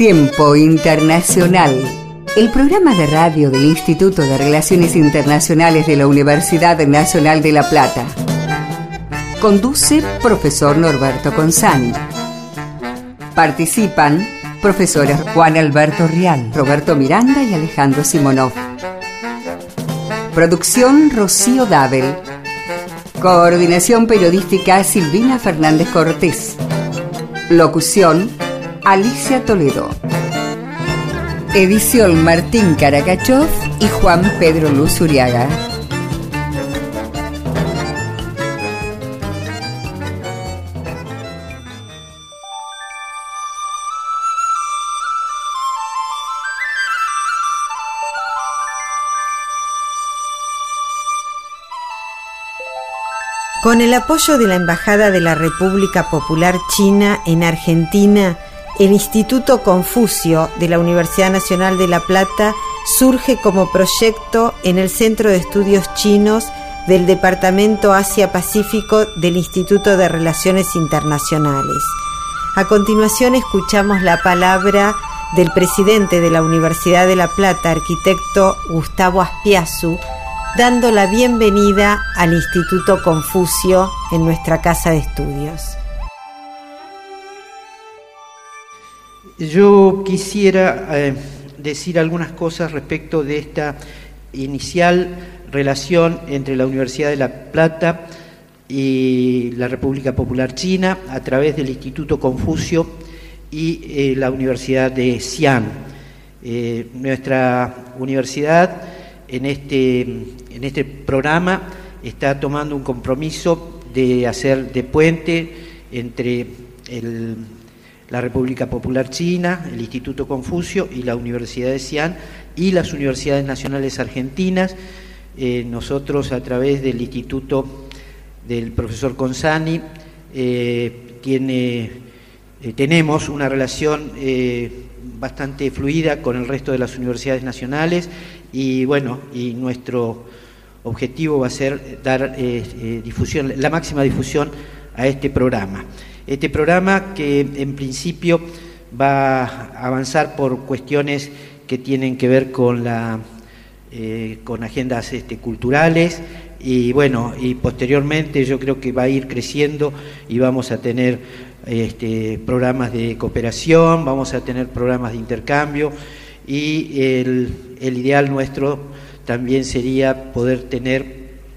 Tiempo Internacional, el programa de radio del Instituto de Relaciones Internacionales de la Universidad Nacional de La Plata. Conduce profesor Norberto Consani. Participan profesores Juan Alberto Rial, Roberto Miranda y Alejandro Simonov. Producción Rocío Dabel. Coordinación periodística Silvina Fernández Cortés. Locución Alicia Toledo. Edición Martín Caracachov y Juan Pedro Luz Uriaga. Con el apoyo de la Embajada de la República Popular China en Argentina, el Instituto Confucio de la Universidad Nacional de La Plata surge como proyecto en el Centro de Estudios Chinos del Departamento Asia-Pacífico del Instituto de Relaciones Internacionales. A continuación escuchamos la palabra del presidente de la Universidad de La Plata, arquitecto Gustavo Aspiazu, dando la bienvenida al Instituto Confucio en nuestra casa de estudios. Yo quisiera decir algunas cosas respecto de esta inicial relación entre la Universidad de La Plata y la República Popular China a través del Instituto Confucio y la Universidad de Xi'an. Nuestra universidad en este programa está tomando un compromiso de hacer de puente entre la República Popular China, el Instituto Confucio y la Universidad de Xi'an y las universidades nacionales argentinas. Nosotros, a través del Instituto del profesor Consani, tenemos una relación bastante fluida con el resto de las universidades nacionales y nuestro objetivo va a ser dar difusión, la máxima difusión a este programa. Este programa que en principio va a avanzar por cuestiones que tienen que ver con agendas culturales y posteriormente yo creo que va a ir creciendo y vamos a tener programas de cooperación, vamos a tener programas de intercambio y el ideal nuestro también sería poder tener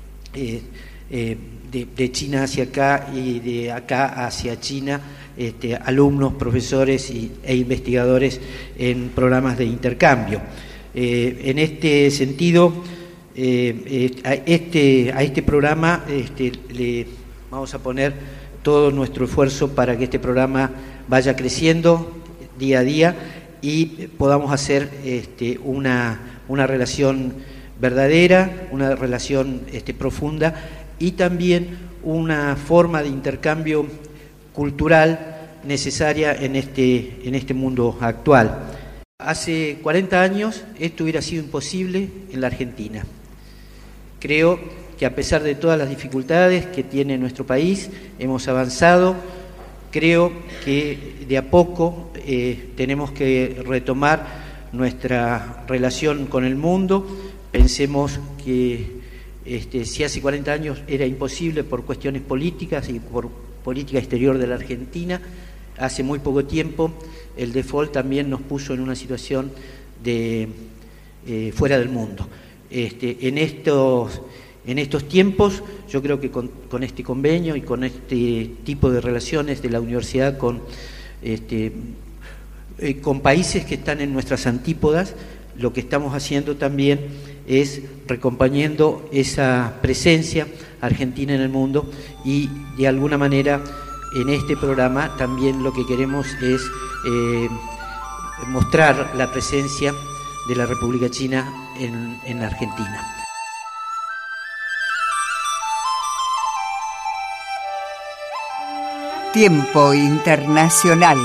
de China hacia acá y de acá hacia China alumnos, profesores e investigadores en programas de intercambio. En este sentido, a este programa le vamos a poner todo nuestro esfuerzo para que este programa vaya creciendo día a día y podamos hacer una relación verdadera, una relación profunda y también una forma de intercambio cultural necesaria en este mundo actual. Hace 40 años esto hubiera sido imposible en la Argentina. Creo que a pesar de todas las dificultades que tiene nuestro país, hemos avanzado. Creo que de a poco tenemos que retomar nuestra relación con el mundo. Pensemos que si hace 40 años era imposible por cuestiones políticas y por política exterior de la Argentina, hace muy poco tiempo el default también nos puso en una situación de fuera del mundo. En estos tiempos, yo creo que con este convenio y con este tipo de relaciones de la universidad con países que están en nuestras antípodas, lo que estamos haciendo también es recomponiendo esa presencia argentina en el mundo y de alguna manera en este programa también lo que queremos es mostrar la presencia de la República China en la Argentina. Tiempo Internacional.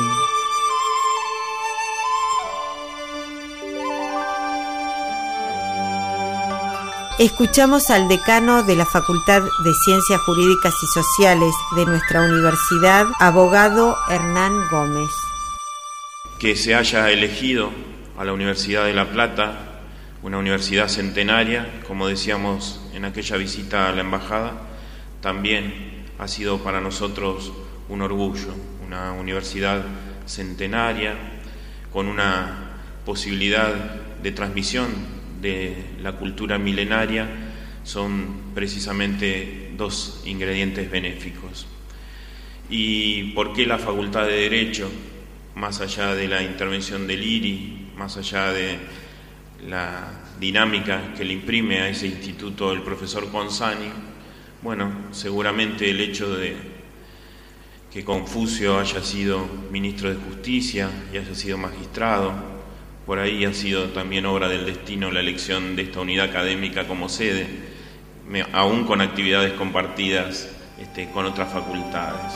Escuchamos al decano de la Facultad de Ciencias Jurídicas y Sociales de nuestra universidad, abogado Hernán Gómez. que se haya elegido a la Universidad de La Plata, una universidad centenaria, como decíamos en aquella visita a la embajada, también ha sido para nosotros un orgullo, una universidad centenaria, con una posibilidad de transmisión de la cultura milenaria, son precisamente dos ingredientes benéficos. ¿Y por qué la Facultad de Derecho? Más allá de la intervención del IRI, más allá de la dinámica que le imprime a ese instituto el profesor Consani, bueno, seguramente el hecho de que Confucio haya sido ministro de Justicia y haya sido magistrado, por ahí ha sido también obra del destino la elección de esta unidad académica como sede, aún con actividades compartidas con otras facultades.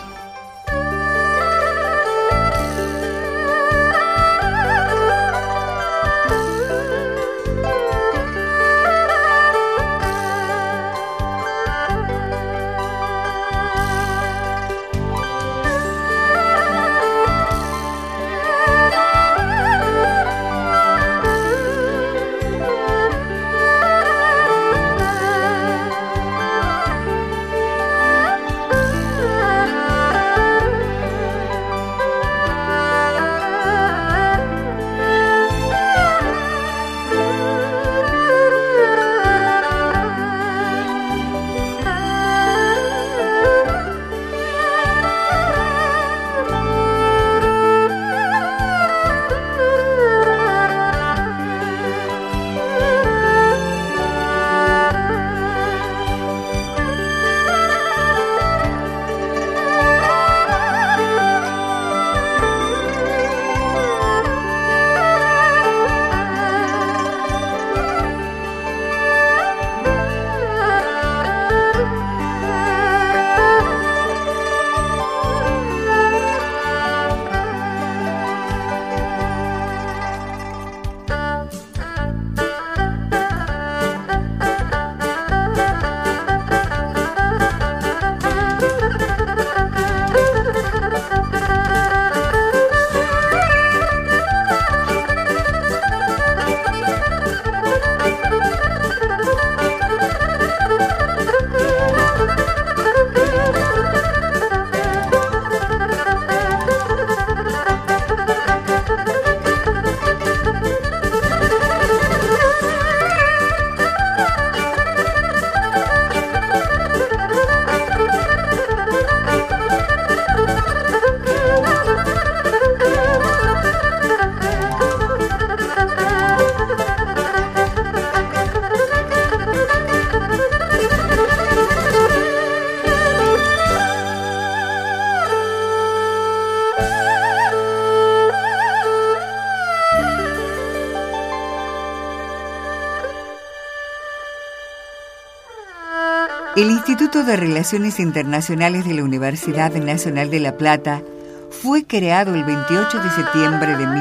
El Instituto de Relaciones Internacionales de la Universidad Nacional de La Plata fue creado el 28 de septiembre de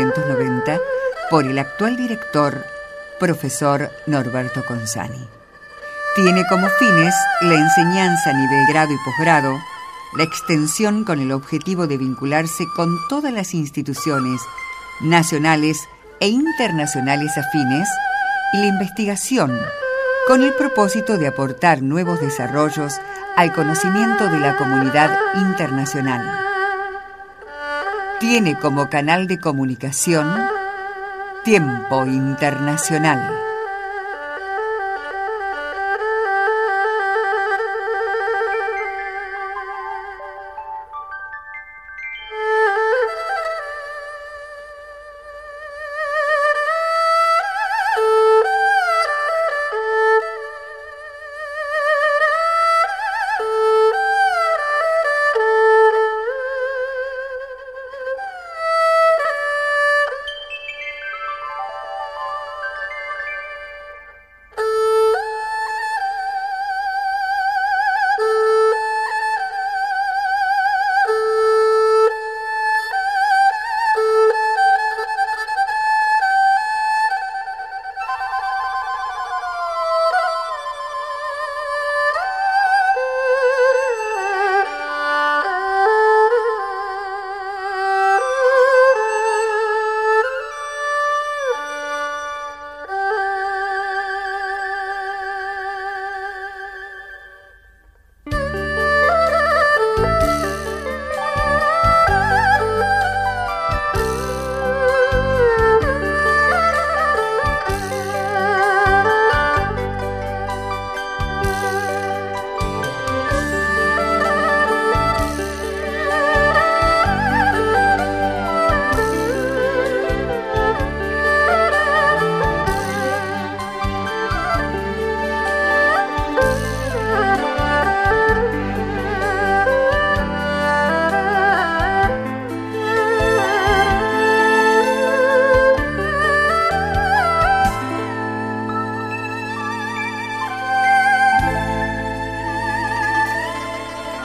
1990 por el actual director, profesor Norberto Consani. Tiene como fines la enseñanza a nivel grado y posgrado, la extensión con el objetivo de vincularse con todas las instituciones nacionales e internacionales afines y la investigación con el propósito de aportar nuevos desarrollos al conocimiento de la comunidad internacional. Tiene como canal de comunicación Tiempo Internacional.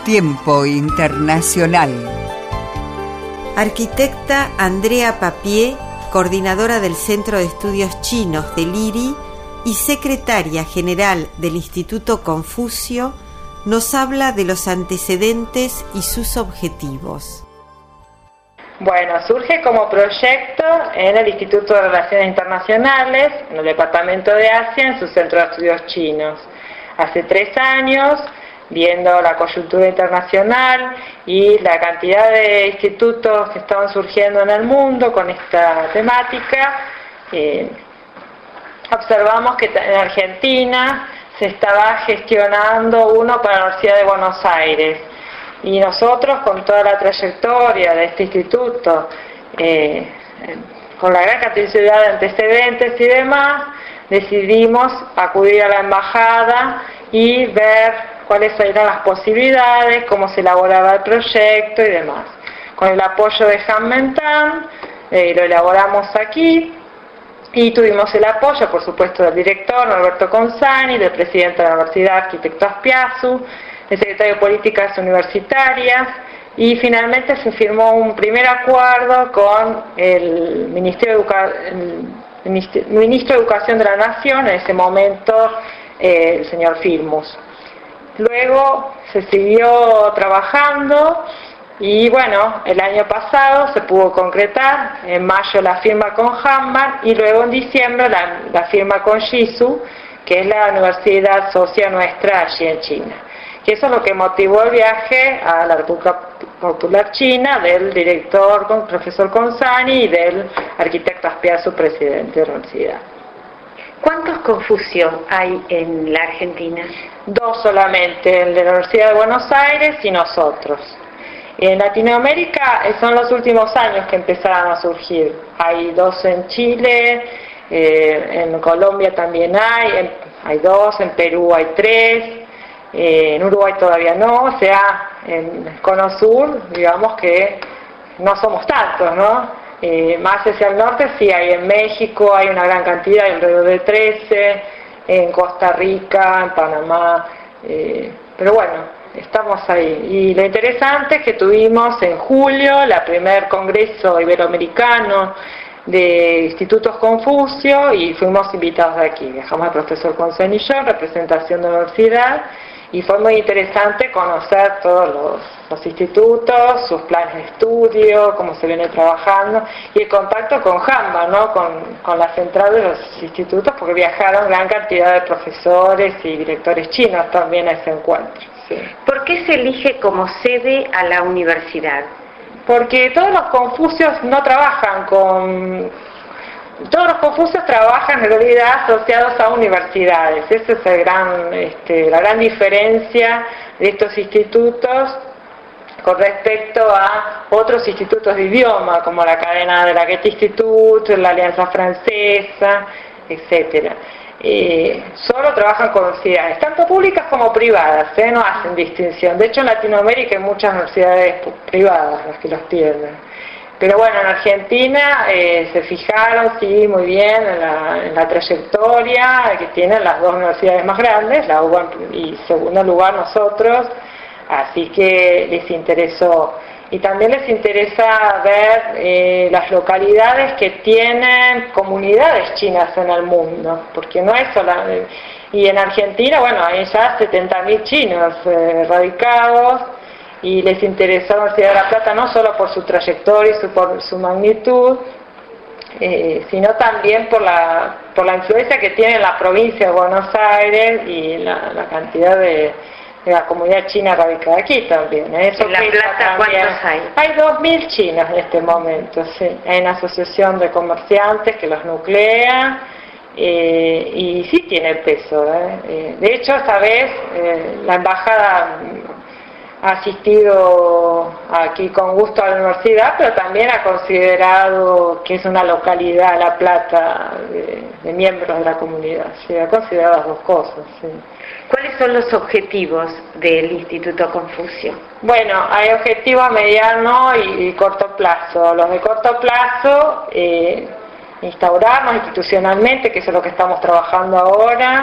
Tiempo Internacional. Arquitecta Andrea Papié, coordinadora del Centro de Estudios Chinos del IRI y secretaria general del Instituto Confucio, nos habla de los antecedentes y sus objetivos. Bueno, surge como proyecto en el Instituto de Relaciones Internacionales, en el Departamento de Asia, en su Centro de Estudios Chinos. Hace 3 años, viendo la coyuntura internacional y la cantidad de institutos que estaban surgiendo en el mundo con esta temática, observamos que en Argentina se estaba gestionando uno para la Universidad de Buenos Aires. Y nosotros, con toda la trayectoria de este instituto, con la gran cantidad de antecedentes y demás, decidimos acudir a la embajada y ver cuáles eran las posibilidades, cómo se elaboraba el proyecto y demás. Con el apoyo de Han Mentan, lo elaboramos aquí y tuvimos el apoyo, por supuesto, del director Norberto Consani, del presidente de la universidad, arquitecto Aspiazu, el secretario de Políticas Universitarias, y finalmente se firmó un primer acuerdo con el ministro de Educación de la Nación, en ese momento el señor Firmus. Luego se siguió trabajando y bueno, el año pasado se pudo concretar, en mayo la firma con Hanman y luego en diciembre la firma con Shizu, que es la universidad socia nuestra allí en China. Y eso es lo que motivó el viaje a la República Popular China del director, profesor Consani, y del arquitecto Aspiazu, presidente de la universidad. ¿Cuántos Confucio hay en la Argentina? 2 solamente, el de la Universidad de Buenos Aires y nosotros. En Latinoamérica son los últimos años que empezaron a surgir. Hay 2 en Chile, en Colombia también hay 2, en Perú hay 3, en Uruguay todavía no, o sea, en el Cono Sur, digamos que no somos tantos, ¿no? Más hacia el norte sí hay, en México hay una gran cantidad, alrededor de 13, en Costa Rica, en Panamá, pero bueno, estamos ahí. Y lo interesante es que tuvimos en julio el primer congreso iberoamericano de Institutos Confucio y fuimos invitados de aquí. Viajamos al profesor Consani y yo en representación de la universidad y fue muy interesante conocer todos los institutos, sus planes de estudio, cómo se viene trabajando y el contacto con Hanma, ¿no? con la central de los institutos, porque viajaron gran cantidad de profesores y directores chinos también a ese encuentro. Sí. ¿Por qué se elige como sede a la universidad? Porque todos los Confucios no trabajan todos los Confucios trabajan en realidad asociados a universidades. Esa es la gran diferencia de estos institutos con respecto a otros institutos de idioma, como la cadena de la Goethe Institut, la Alianza Francesa, etcétera. Solo trabajan con universidades, tanto públicas como privadas, no hacen distinción. De hecho, en Latinoamérica hay muchas universidades privadas las que los tienen. Pero bueno, en Argentina se fijaron, sí, muy bien en la trayectoria que tienen las 2 universidades más grandes, la UBA y en segundo lugar nosotros, así que les interesó. Y también les interesa ver las localidades que tienen comunidades chinas en el mundo, porque no es solamente... Y en Argentina, bueno, hay ya 70.000 chinos radicados, y les interesó la Universidad de La Plata no solo por su trayectoria y por su magnitud, sino también por la influencia que tiene en la provincia de Buenos Aires y la cantidad de la comunidad china radicada aquí también. Eso ¿En La Plata cuántos hay? Hay 2.000 chinos en este momento, sí. Hay una asociación de comerciantes que los nuclea y sí tiene peso. De hecho, esta vez la embajada ha asistido aquí con gusto a la universidad, pero también ha considerado que es una localidad, La Plata, de miembros de la comunidad. Sí, ha considerado las 2 cosas. Sí. ¿Cuáles son los objetivos del Instituto Confucio? Bueno, hay objetivos a mediano y corto plazo. Los de corto plazo, instaurarnos institucionalmente, que eso es lo que estamos trabajando ahora,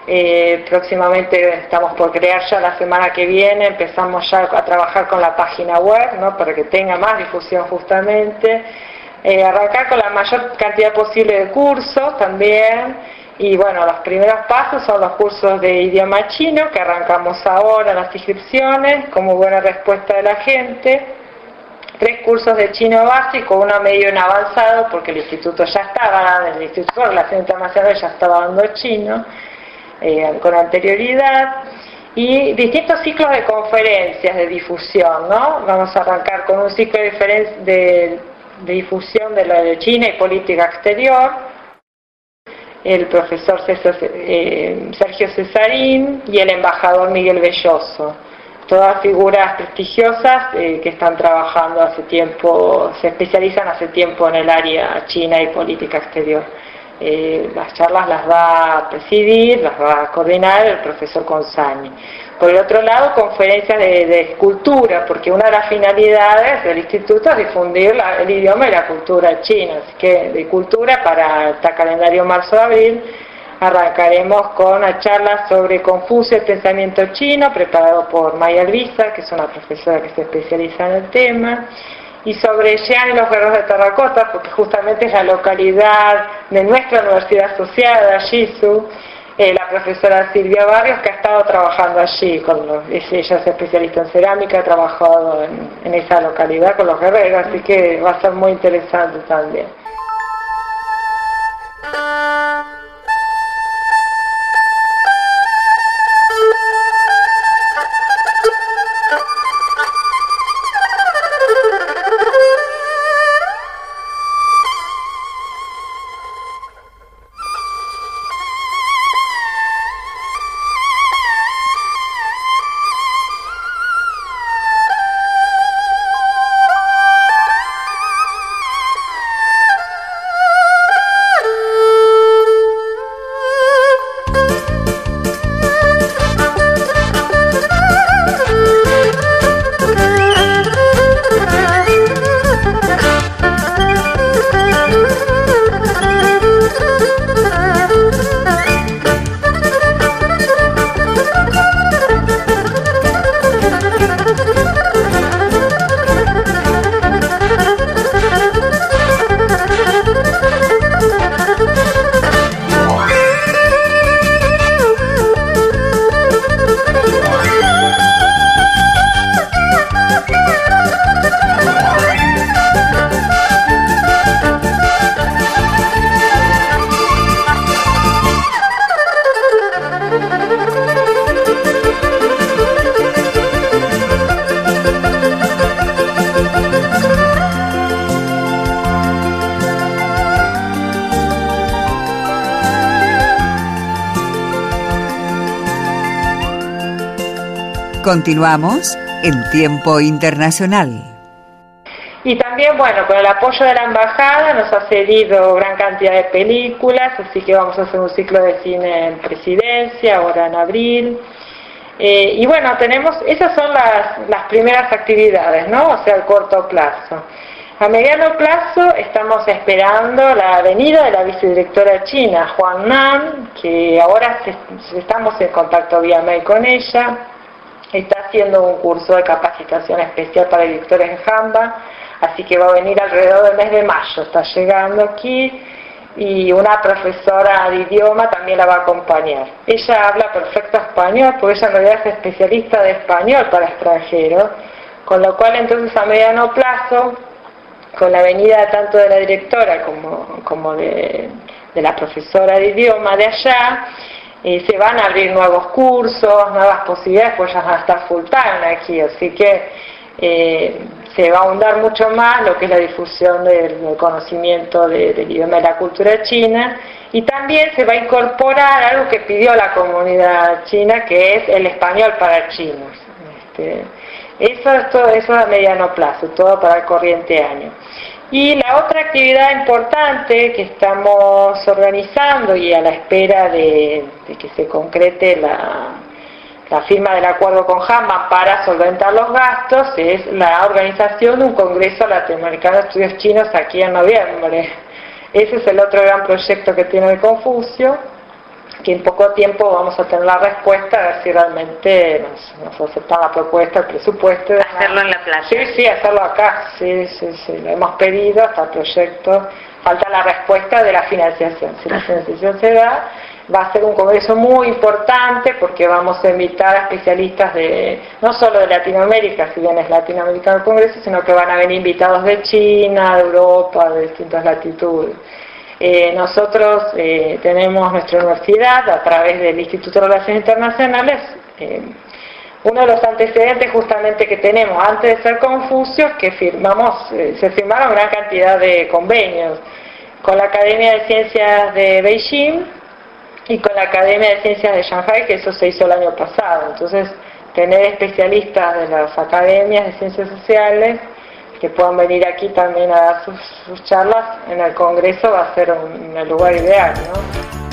Próximamente estamos por crear ya la semana que viene, empezamos ya a trabajar con la página web, ¿no? Para que tenga más difusión justamente, arrancar con la mayor cantidad posible de cursos también, y bueno, los primeros pasos son los cursos de idioma chino que arrancamos ahora en las inscripciones, como buena respuesta de la gente. 3 cursos de chino básico, uno medio en avanzado, porque el Instituto el Instituto de Relaciones Internacionales ya estaba dando chino con anterioridad, y distintos ciclos de conferencias de difusión, ¿no? Vamos a arrancar con un ciclo de difusión de la de China y política exterior, el profesor Sergio Cesarín y el embajador Miguel Belloso, todas figuras prestigiosas que están trabajando hace tiempo, se especializan hace tiempo en el área China y política exterior. Las charlas las va a presidir, las va a coordinar el profesor Consani. Por el otro lado, conferencias de cultura, porque una de las finalidades del instituto es difundir el idioma y la cultura china. Así que de cultura, para el calendario marzo-abril, arrancaremos con una charla sobre Confucio y el pensamiento chino, preparado por Maya Elvisa, que es una profesora que se especializa en el tema, y sobre Xi'an y los guerreros de terracota, porque justamente es la localidad de nuestra universidad asociada, Shizu, la profesora Silvia Barrios, que ha estado trabajando allí, ella es especialista en cerámica, ha trabajado en esa localidad con los guerreros, así que va a ser muy interesante también. Continuamos en Tiempo Internacional. Y también, bueno, con el apoyo de la Embajada nos ha cedido gran cantidad de películas, así que vamos a hacer un ciclo de cine en Presidencia, ahora en abril. Y bueno, esas son las primeras actividades, ¿no? O sea, a corto plazo. A mediano plazo estamos esperando la venida de la vicedirectora china, Huang Nan, que ahora estamos en contacto vía mail con ella. Está haciendo un curso de capacitación especial para directores de Jamba, así que va a venir alrededor del mes de mayo, está llegando aquí, y una profesora de idioma también la va a acompañar. Ella habla perfecto español, porque ella en realidad es especialista de español para extranjeros, con lo cual entonces a mediano plazo, con la venida tanto de la directora como de la profesora de idioma de allá, se van a abrir nuevos cursos, nuevas posibilidades, pues ya van a estar full time aquí, así que se va a ahondar mucho más lo que es la difusión del conocimiento del idioma y la cultura china, y también se va a incorporar algo que pidió la comunidad china, que es el español para chinos. Eso a mediano plazo, todo para el corriente año. Y la otra actividad importante que estamos organizando y a la espera de que se concrete la firma del acuerdo con Jamba para solventar los gastos es la organización de un congreso latinoamericano de estudios chinos aquí en noviembre. Ese es el otro gran proyecto que tiene el Confucio, que en poco tiempo vamos a tener la respuesta, a ver si realmente nos aceptan la propuesta, el presupuesto. Hacerlo en La Plata. Sí, hacerlo acá, sí, lo hemos pedido, hasta el proyecto, falta la respuesta de la financiación. Si la financiación se da, va a ser un congreso muy importante porque vamos a invitar a especialistas no solo de Latinoamérica, si bien es latinoamericano el congreso, sino que van a venir invitados de China, de Europa, de distintas latitudes. Nosotros tenemos nuestra universidad a través del Instituto de Relaciones Internacionales. Uno de los antecedentes justamente que tenemos antes de ser Confucio es que se firmaron gran cantidad de convenios con la Academia de Ciencias de Beijing y con la Academia de Ciencias de Shanghai, que eso se hizo el año pasado. Entonces, tener especialistas de las academias de ciencias sociales que puedan venir aquí también a dar sus charlas en el Congreso va a ser un lugar ideal, ¿no?